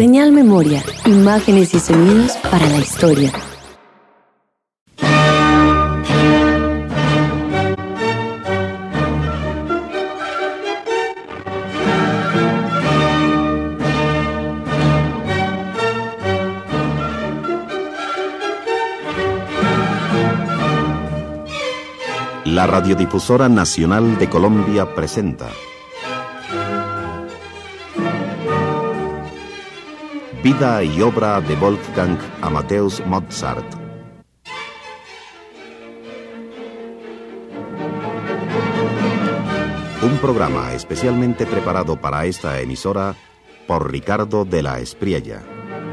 Señal Memoria, imágenes y sonidos para la historia. La Radiodifusora Nacional de Colombia presenta Vida y obra de Wolfgang Amadeus Mozart. Un programa especialmente preparado para esta emisora por Ricardo de la Espriella.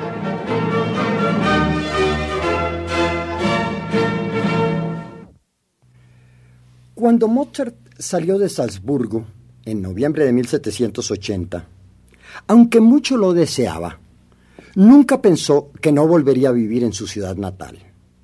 Cuando Mozart salió de Salzburgo en noviembre de 1780, aunque mucho lo deseaba, nunca pensó que no volvería a vivir en su ciudad natal.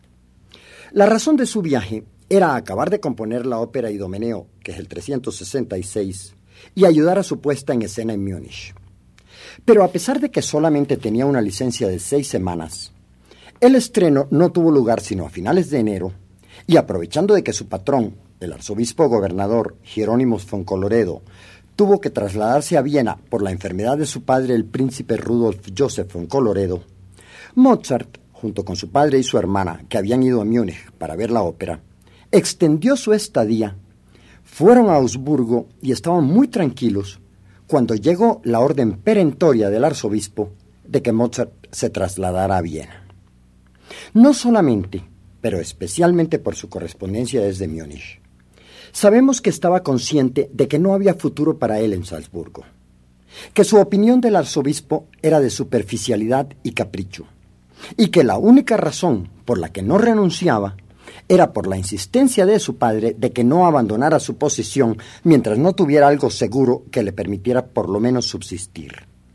La razón de su viaje era acabar de componer la ópera Idomeneo, que es el 366, y ayudar a su puesta en escena en Múnich. Pero a pesar de que solamente tenía una licencia de 6 semanas, el estreno no tuvo lugar sino a finales de enero, y aprovechando de que su patrón, el arzobispo gobernador Jerónimo von Colloredo, tuvo que trasladarse a Viena por la enfermedad de su padre, el príncipe Rudolf Joseph von Colloredo, Mozart, junto con su padre y su hermana, que habían ido a Múnich para ver la ópera, extendió su estadía, fueron a Augsburgo y estaban muy tranquilos cuando llegó la orden perentoria del arzobispo de que Mozart se trasladara a Viena. No solamente, pero especialmente por su correspondencia desde Múnich, sabemos que estaba consciente de que no había futuro para él en Salzburgo, que su opinión del arzobispo era de superficialidad y capricho, y que la única razón por la que no renunciaba era por la insistencia de su padre de que no abandonara su posición mientras no tuviera algo seguro que le permitiera por lo menos subsistir.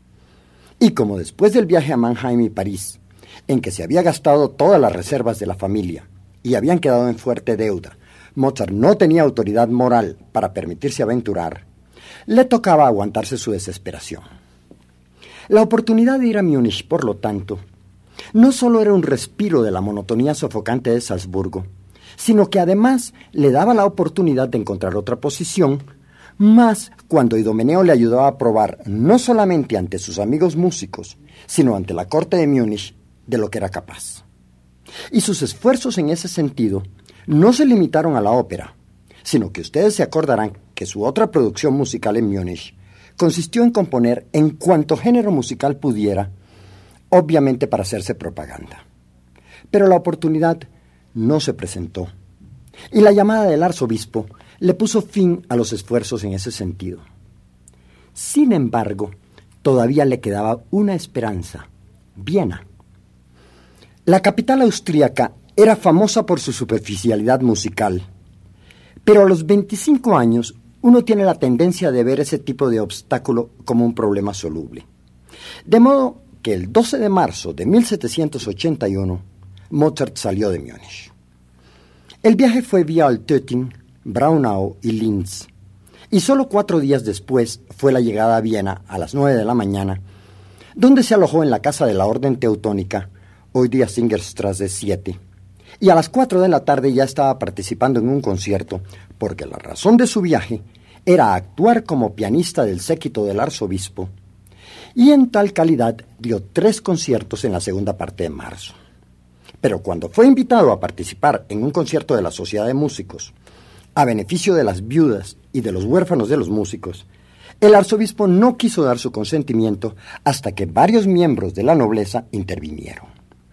Y como después del viaje a Mannheim y París, en que se había gastado todas las reservas de la familia y habían quedado en fuerte deuda, Mozart no tenía autoridad moral para permitirse aventurar, le tocaba aguantarse su desesperación. La oportunidad de ir a Múnich, por lo tanto, no solo era un respiro de la monotonía sofocante de Salzburgo, sino que además le daba la oportunidad de encontrar otra posición, más cuando Idomeneo le ayudaba a probar no solamente ante sus amigos músicos, sino ante la corte de Múnich de lo que era capaz. Y sus esfuerzos en ese sentido no se limitaron a la ópera, sino que ustedes se acordarán que su otra producción musical en Múnich consistió en componer en cuanto género musical pudiera, obviamente para hacerse propaganda. Pero la oportunidad no se presentó, y la llamada del arzobispo le puso fin a los esfuerzos en ese sentido. Sin embargo, todavía le quedaba una esperanza: Viena. La capital austríaca era famosa por su superficialidad musical, pero a los 25 años uno tiene la tendencia de ver ese tipo de obstáculo como un problema soluble. De modo que el 12 de marzo de 1781, Mozart salió de Múnich. El viaje fue vía Altötting, Braunau y Linz, y solo 4 días después fue la llegada a Viena a las 9 de la mañana, donde se alojó en la casa de la Orden Teutónica, hoy día Singerstrasse 7, y a las 4 de la tarde ya estaba participando en un concierto, porque la razón de su viaje era actuar como pianista del séquito del arzobispo, y en tal calidad dio 3 conciertos en la segunda parte de marzo. Pero cuando fue invitado a participar en un concierto de la Sociedad de Músicos, a beneficio de las viudas y de los huérfanos de los músicos, el arzobispo no quiso dar su consentimiento hasta que varios miembros de la nobleza intervinieron.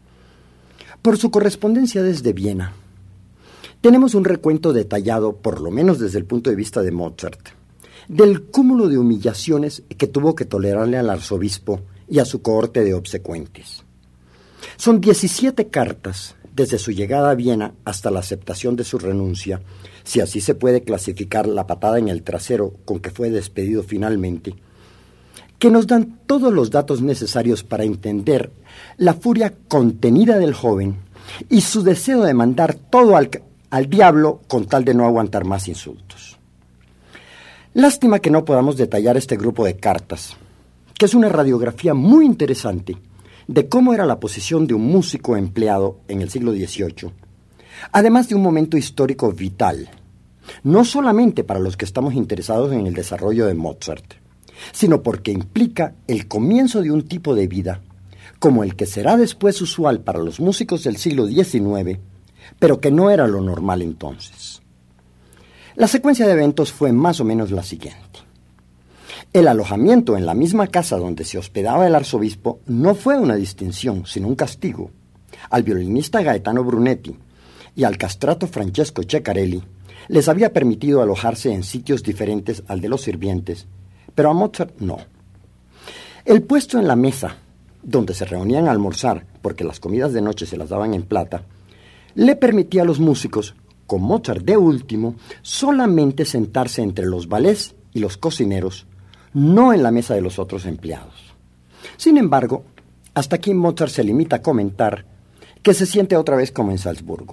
Por su correspondencia desde Viena, tenemos un recuento detallado, por lo menos desde el punto de vista de Mozart, del cúmulo de humillaciones que tuvo que tolerarle al arzobispo y a su cohorte de obsecuentes. Son 17 cartas desde su llegada a Viena hasta la aceptación de su renuncia, si así se puede clasificar la patada en el trasero con que fue despedido finalmente, que nos dan todos los datos necesarios para entender la furia contenida del joven y su deseo de mandar todo al diablo con tal de no aguantar más insultos. Lástima que no podamos detallar este grupo de cartas, que es una radiografía muy interesante de cómo era la posición de un músico empleado en el siglo XVIII, además de un momento histórico vital, no solamente para los que estamos interesados en el desarrollo de Mozart, sino porque implica el comienzo de un tipo de vida como el que será después usual para los músicos del siglo XIX, pero que no era lo normal entonces. La secuencia de eventos fue más o menos la siguiente. El alojamiento en la misma casa donde se hospedaba el arzobispo no fue una distinción, sino un castigo. Al violinista Gaetano Brunetti y al castrato Francesco Ceccarelli les había permitido alojarse en sitios diferentes al de los sirvientes, pero a Mozart no. El puesto en la mesa, donde se reunían a almorzar, porque las comidas de noche se las daban en plata, le permitía a los músicos, con Mozart de último, solamente sentarse entre los valets y los cocineros, no en la mesa de los otros empleados. Sin embargo, hasta aquí Mozart se limita a comentar que se siente otra vez como en Salzburgo.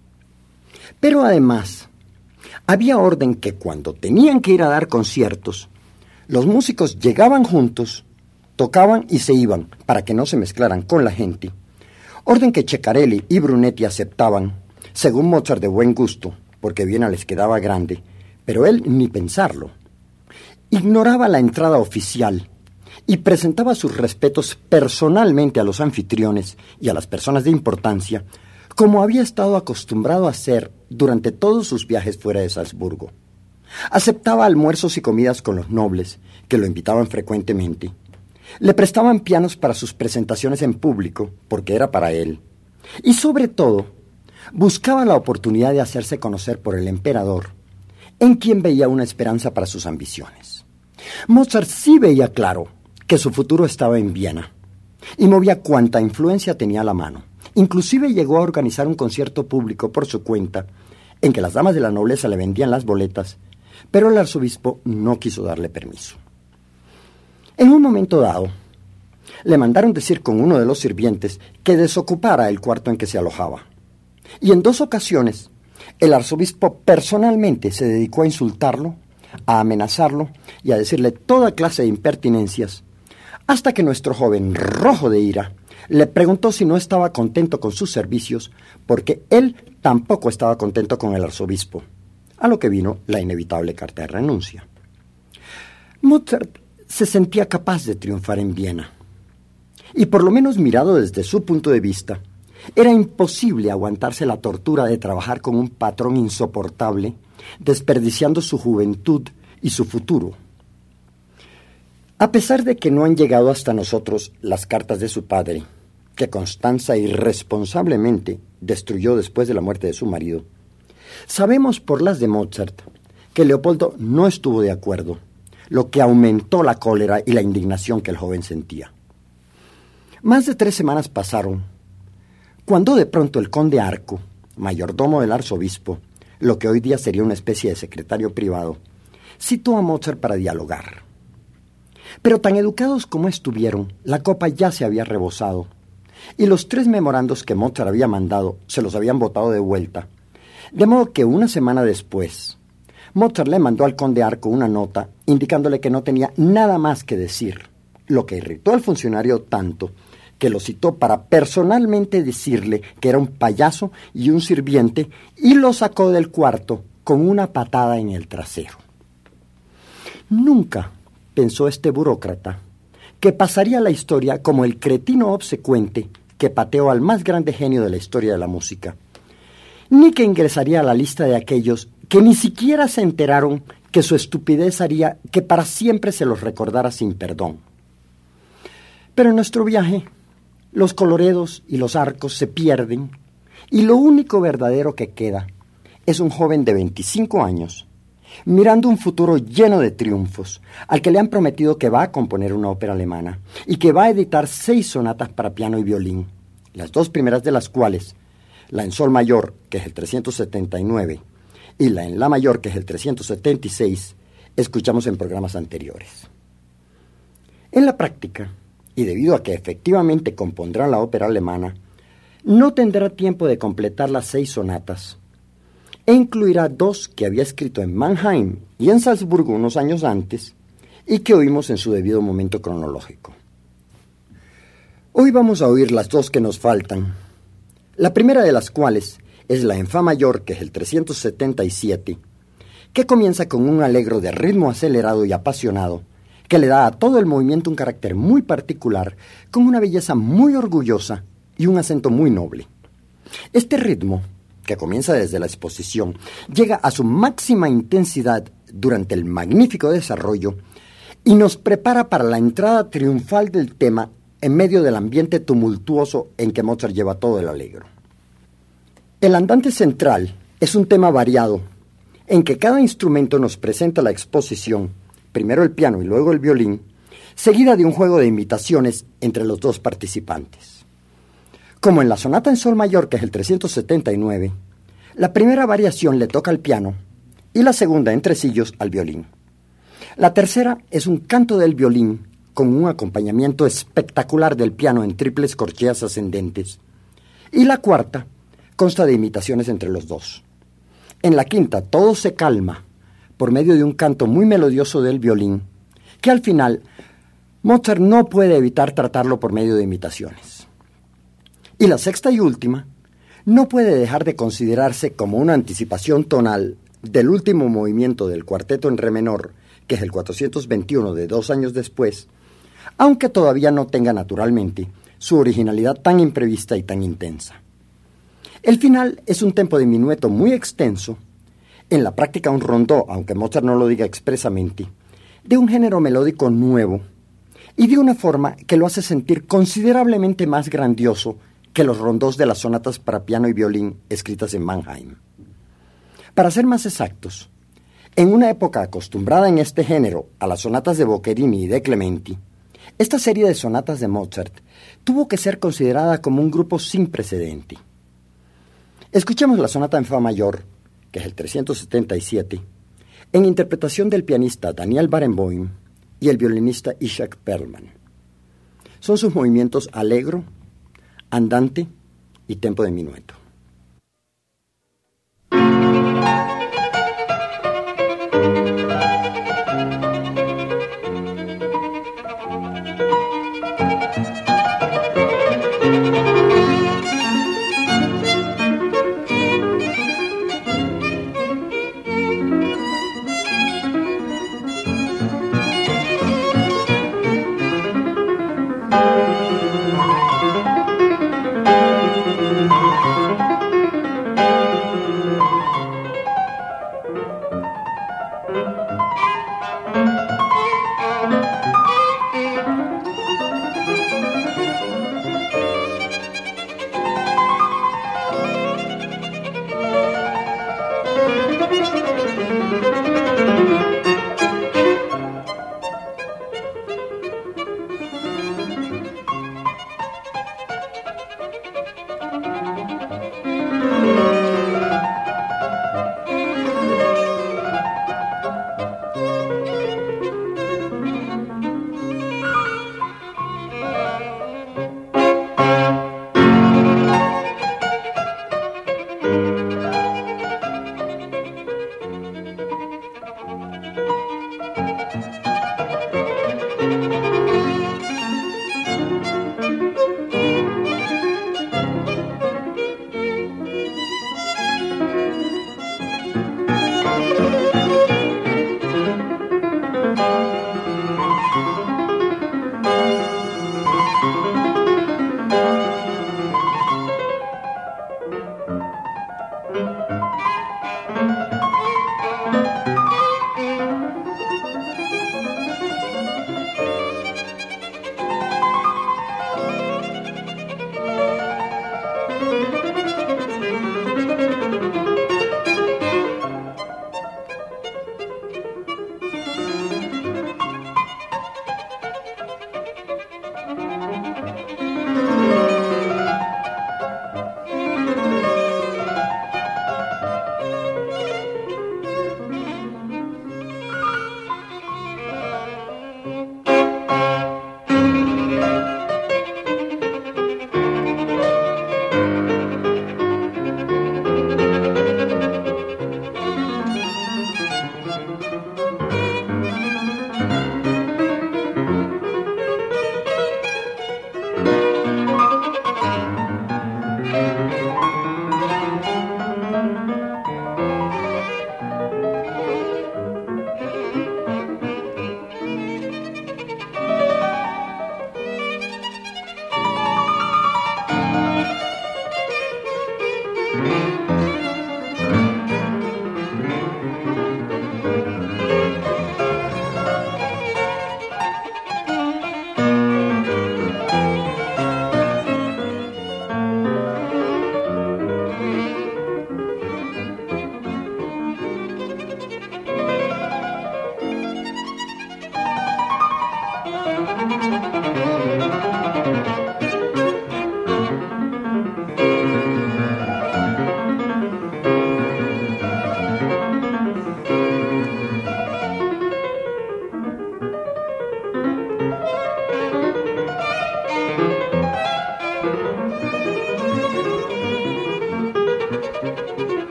Pero además, había orden que cuando tenían que ir a dar conciertos, los músicos llegaban juntos, tocaban y se iban para que no se mezclaran con la gente, orden que Ceccarelli y Brunetti aceptaban, según Mozart de buen gusto, porque Viena les quedaba grande, pero él ni pensarlo. Ignoraba la entrada oficial y presentaba sus respetos personalmente a los anfitriones y a las personas de importancia, como había estado acostumbrado a hacer durante todos sus viajes fuera de Salzburgo. Aceptaba almuerzos y comidas con los nobles, que lo invitaban frecuentemente. Le prestaban pianos para sus presentaciones en público, porque era para él. Y sobre todo, buscaba la oportunidad de hacerse conocer por el emperador, en quien veía una esperanza para sus ambiciones. Mozart sí veía claro que su futuro estaba en Viena, y movía cuanta influencia tenía a la mano. Inclusive llegó a organizar un concierto público por su cuenta, en que las damas de la nobleza le vendían las boletas, pero el arzobispo no quiso darle permiso. En un momento dado, le mandaron decir con uno de los sirvientes que desocupara el cuarto en que se alojaba. Y en 2 ocasiones, el arzobispo personalmente se dedicó a insultarlo, a amenazarlo y a decirle toda clase de impertinencias, hasta que nuestro joven, rojo de ira, le preguntó si no estaba contento con sus servicios, porque él tampoco estaba contento con el arzobispo, a lo que vino la inevitable carta de renuncia. Mozart se sentía capaz de triunfar en Viena, y por lo menos mirado desde su punto de vista, era imposible aguantarse la tortura de trabajar con un patrón insoportable, desperdiciando su juventud y su futuro. A pesar de que no han llegado hasta nosotros las cartas de su padre, que Constanza irresponsablemente destruyó después de la muerte de su marido, sabemos por las de Mozart que Leopoldo no estuvo de acuerdo, lo que aumentó la cólera y la indignación que el joven sentía. Más de 3 semanas pasaron, cuando de pronto el conde Arco, mayordomo del arzobispo, lo que hoy día sería una especie de secretario privado, citó a Mozart para dialogar. Pero tan educados como estuvieron, la copa ya se había rebosado, y los 3 memorandos que Mozart había mandado se los habían botado de vuelta, de modo que una semana después, Mozart le mandó al conde Arco una nota indicándole que no tenía nada más que decir, lo que irritó al funcionario tanto que lo citó para personalmente decirle que era un payaso y un sirviente, y lo sacó del cuarto con una patada en el trasero. Nunca pensó este burócrata que pasaría a la historia como el cretino obsecuente que pateó al más grande genio de la historia de la música, ni que ingresaría a la lista de aquellos que ni siquiera se enteraron que su estupidez haría que para siempre se los recordara sin perdón. Pero en nuestro viaje, los coloredos y los arcos se pierden, y lo único verdadero que queda es un joven de 25 años, mirando un futuro lleno de triunfos, al que le han prometido que va a componer una ópera alemana y que va a editar 6 sonatas para piano y violín, las 2 primeras de las cuales, la en sol mayor, que es el 379, y la en la mayor, que es el 376, escuchamos en programas anteriores. En la práctica, y debido a que efectivamente compondrá la ópera alemana, no tendrá tiempo de completar las 6 sonatas, e incluirá 2 que había escrito en Mannheim y en Salzburgo unos años antes, y que oímos en su debido momento cronológico. Hoy vamos a oír las dos que nos faltan, la primera de las cuales es la en fa mayor, que es el 377, que comienza con un allegro de ritmo acelerado y apasionado, que le da a todo el movimiento un carácter muy particular, con una belleza muy orgullosa y un acento muy noble. Este ritmo, que comienza desde la exposición, llega a su máxima intensidad durante el magnífico desarrollo y nos prepara para la entrada triunfal del tema en medio del ambiente tumultuoso en que Mozart lleva todo el allegro. El andante central es un tema variado, en que cada instrumento nos presenta la exposición, primero el piano y luego el violín, seguida de un juego de imitaciones entre los dos participantes. Como en la sonata en sol mayor, que es el 379, la primera variación le toca al piano y la segunda en tresillos al violín. La tercera es un canto del violín con un acompañamiento espectacular del piano en triples corcheas ascendentes. Y la cuarta consta de imitaciones entre los dos. En la quinta todo se calma por medio de un canto muy melodioso del violín, que al final Mozart no puede evitar tratarlo por medio de imitaciones. Y la sexta y última no puede dejar de considerarse como una anticipación tonal del último movimiento del cuarteto en re menor, que es el 421 de 2 años después, aunque todavía no tenga naturalmente su originalidad tan imprevista y tan intensa. El final es un tempo de minueto muy extenso, en la práctica un rondó, aunque Mozart no lo diga expresamente, de un género melódico nuevo y de una forma que lo hace sentir considerablemente más grandioso que los rondós de las sonatas para piano y violín escritas en Mannheim. Para ser más exactos, en una época acostumbrada en este género a las sonatas de Boccherini y de Clementi, esta serie de sonatas de Mozart tuvo que ser considerada como un grupo sin precedente. Escuchemos la sonata en fa mayor, que es el 377, en interpretación del pianista Daniel Barenboim y el violinista Ishak Perlman. Son sus movimientos allegro, andante y tempo de minueto.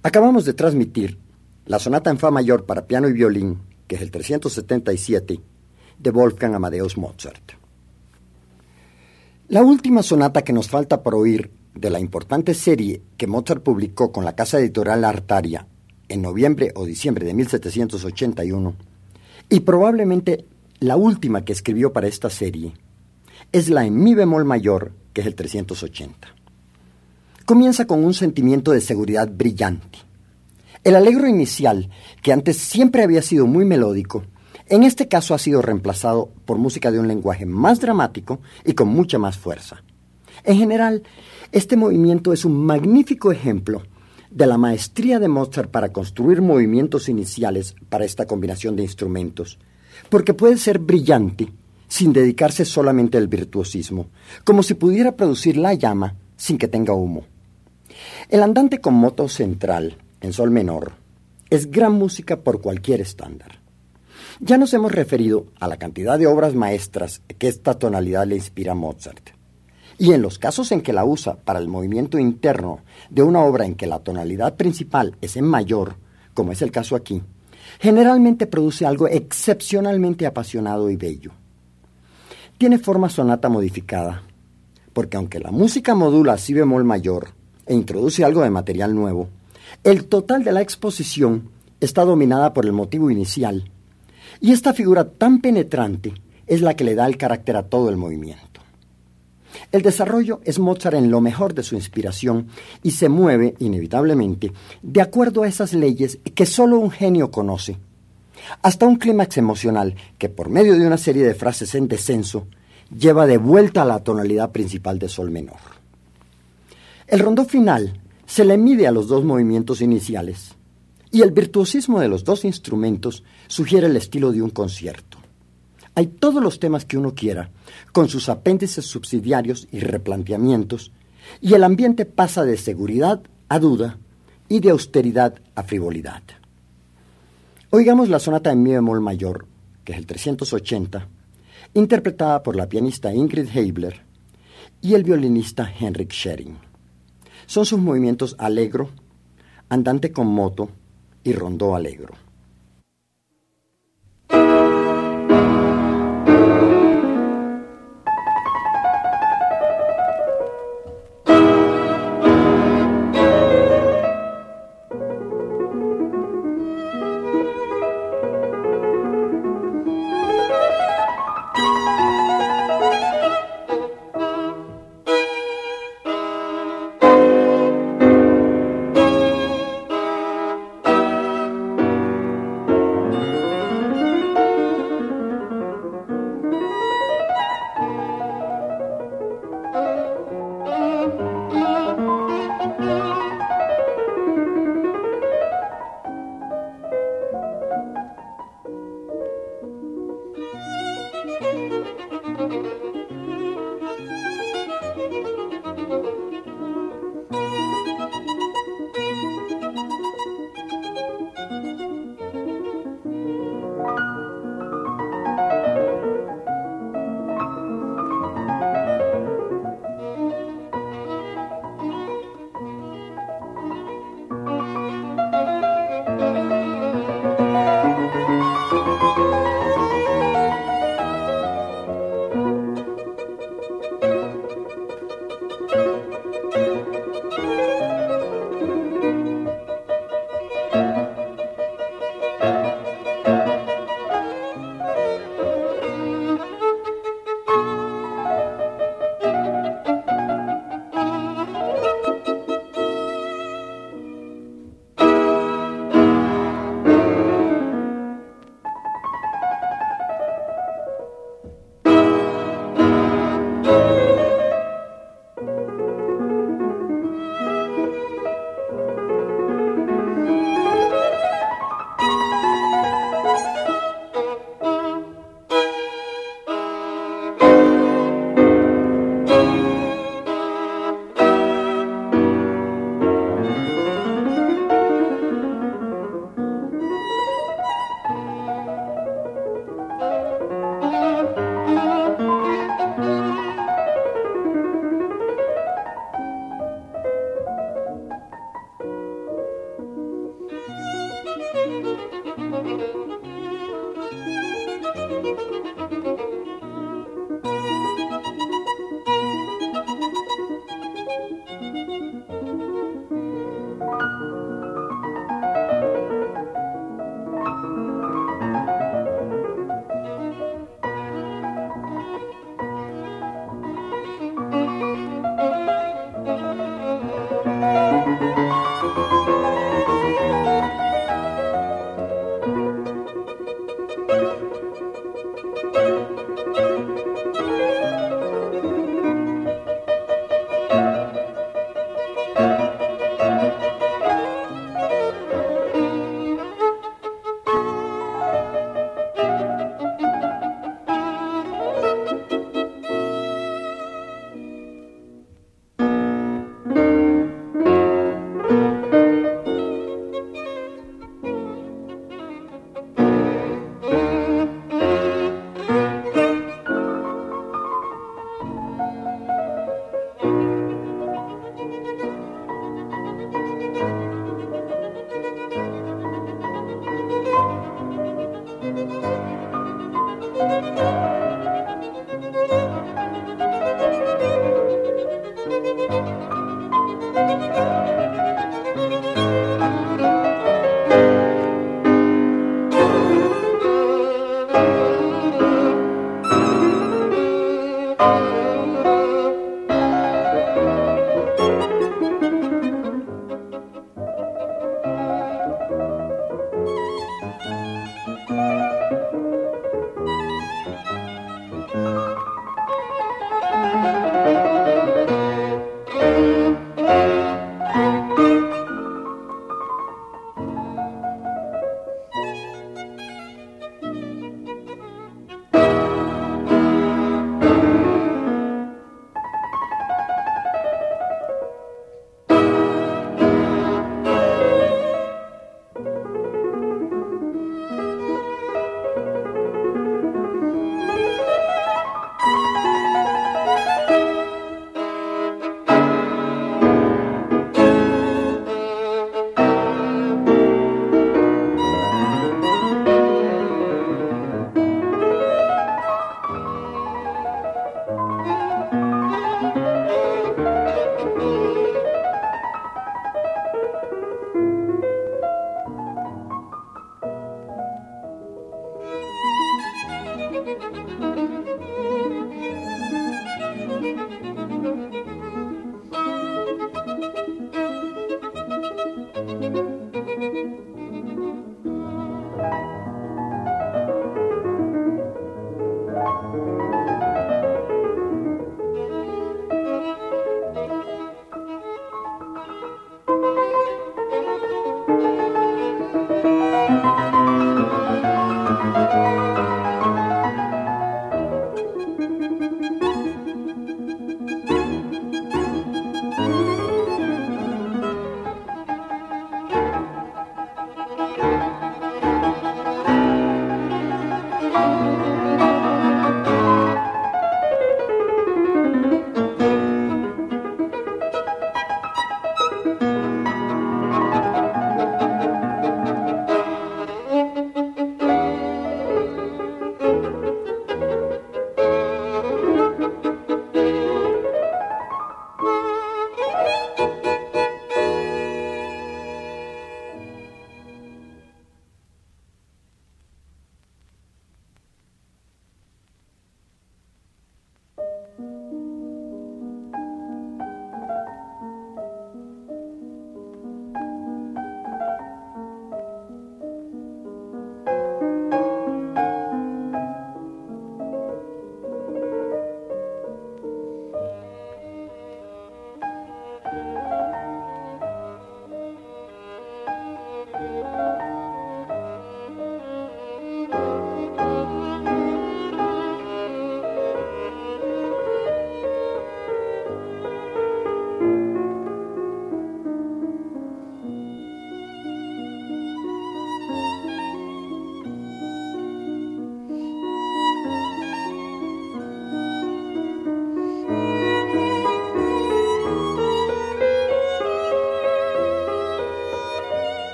Acabamos de transmitir la sonata en fa mayor para piano y violín, que es el 377, de Wolfgang Amadeus Mozart. La última sonata que nos falta por oír de la importante serie que Mozart publicó con la casa editorial Artaria en noviembre o diciembre de 1781, y probablemente la última que escribió para esta serie, es la en mi bemol mayor, que es el 380. Comienza con un sentimiento de seguridad brillante. El allegro inicial, que antes siempre había sido muy melódico, en este caso ha sido reemplazado por música de un lenguaje más dramático y con mucha más fuerza. En general, este movimiento es un magnífico ejemplo de la maestría de Mozart para construir movimientos iniciales para esta combinación de instrumentos, porque puede ser brillante sin dedicarse solamente al virtuosismo, como si pudiera producir la llama sin que tenga humo. El andante con moto central, en sol menor, es gran música por cualquier estándar. Ya nos hemos referido a la cantidad de obras maestras que esta tonalidad le inspira a Mozart. Y en los casos en que la usa para el movimiento interno de una obra en que la tonalidad principal es en mayor, como es el caso aquí, generalmente produce algo excepcionalmente apasionado y bello. Tiene forma sonata modificada, porque aunque la música modula si bemol mayor e introduce algo de material nuevo, el total de la exposición está dominada por el motivo inicial, y esta figura tan penetrante es la que le da el carácter a todo el movimiento. El desarrollo es Mozart en lo mejor de su inspiración y se mueve, inevitablemente, de acuerdo a esas leyes que solo un genio conoce, hasta un clímax emocional que, por medio de una serie de frases en descenso, lleva de vuelta a la tonalidad principal de sol menor. El rondó final se le mide a los dos movimientos iniciales, y el virtuosismo de los dos instrumentos sugiere el estilo de un concierto. Hay todos los temas que uno quiera, con sus apéndices subsidiarios y replanteamientos, y el ambiente pasa de seguridad a duda y de austeridad a frivolidad. Oigamos la sonata en mi bemol mayor, que es el 380, interpretada por la pianista Ingrid Heibler y el violinista Henrik Schering. Son sus movimientos allegro, andante con moto y rondó allegro.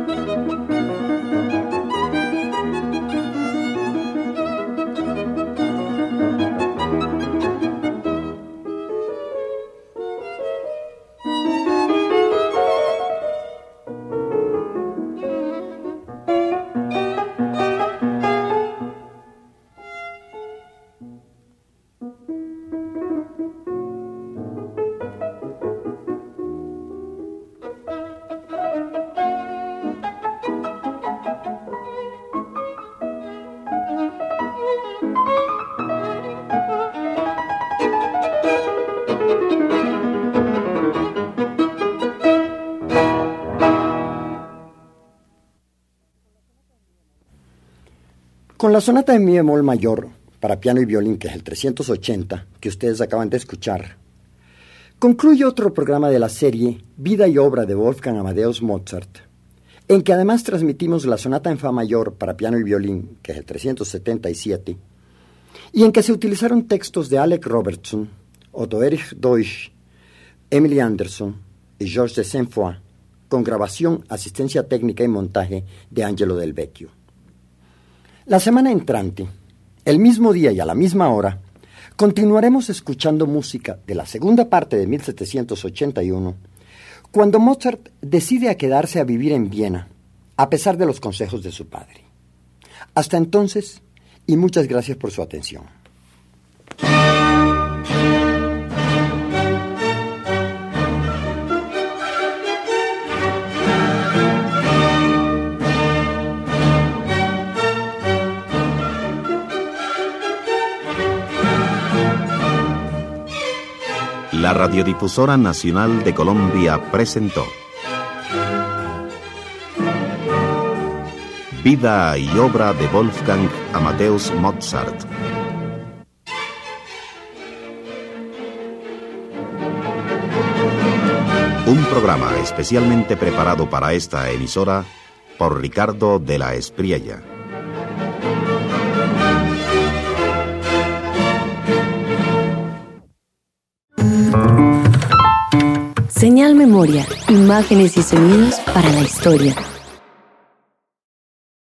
Con la sonata en mi bemol mayor para piano y violín, que es el 380, que ustedes acaban de escuchar, concluye otro programa de la serie Vida y obra de Wolfgang Amadeus Mozart, en que además transmitimos la sonata en fa mayor para piano y violín, que es el 377, y en que se utilizaron textos de Alec Robertson, Otto Erich Deutsch, Emily Anderson y Georges de Saint-Foy, con grabación, asistencia técnica y montaje de Angelo Del Vecchio. La semana entrante, el mismo día y a la misma hora, continuaremos escuchando música de la segunda parte de 1781, cuando Mozart decide quedarse a vivir en Viena, a pesar de los consejos de su padre. Hasta entonces, y muchas gracias por su atención. La Radiodifusora Nacional de Colombia presentó Vida y obra de Wolfgang Amadeus Mozart. Un programa especialmente preparado para esta emisora por Ricardo de la Espriella. Señal Memoria, imágenes y sonidos para la historia.